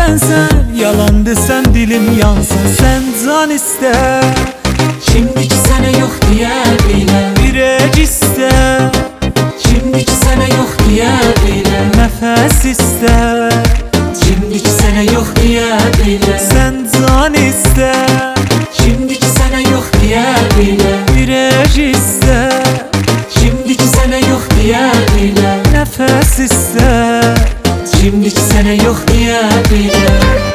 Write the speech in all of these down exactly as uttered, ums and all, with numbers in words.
sen sen. Yalandı sen dilim yansın, sen can iste. Şimdiki sene yok diye bile, Viraj iste. şimdiki sene yok diye bile, Nefes iste. şimdiki sene yok diye bile, Sen can iste. şimdiki sene yok diye bile, Viraj iste. şimdiki sene yok diye bile, Nefes iste. şimdiki sene yok diye bile.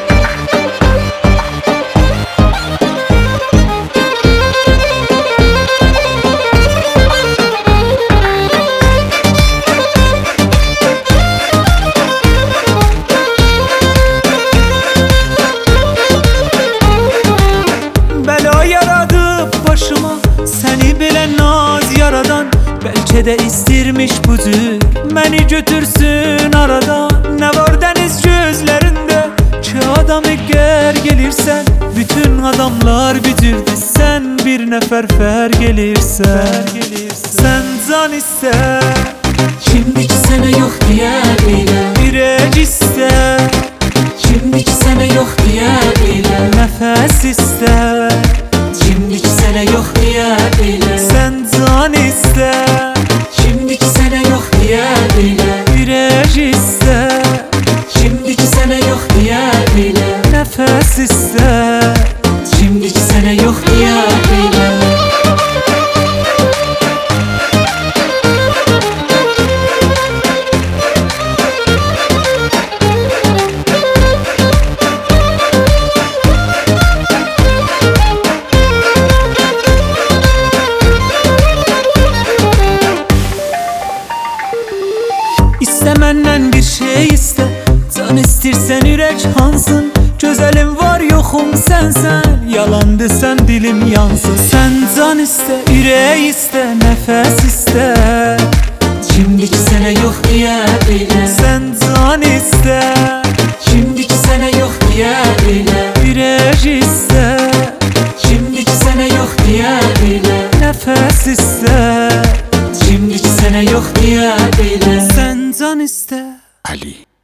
Bela yaradıp başıma, seni bilen naz yaradan. Belki de istirmiş bu cür beni götürsün aradan. Ne var deniz gözlerinde ki adam eğer gelirsen, bütün adamlar bitirdi, sen bir nefer fer gelirsen. Sen can iste. Şimdiki sene yok diye bile, Viraj iste. şimdiki sene yok diye bile, Nefes iste. şimdiki sene yok diye bile, Sen can iste. şimdiki sene yok diye bile, Viraj iste. şimdiki sene yok diye bile, Nefes iste. şimdiki sene yok diye bile. İste menden bir şey iste. Can istirsen yürek hansın. Gözelim var yoxum sen sen. Yalandı sen dilim yansın. Sen can iste, yüreği iste, nefes iste. Şimdiki sene yok diye bile, Sen can iste. şimdiki sene yok diye bile, Viraj iste. şimdiki sene yok diye bile, Nefes iste. şimdiki sene yok diye bile. Sen can iste. Ali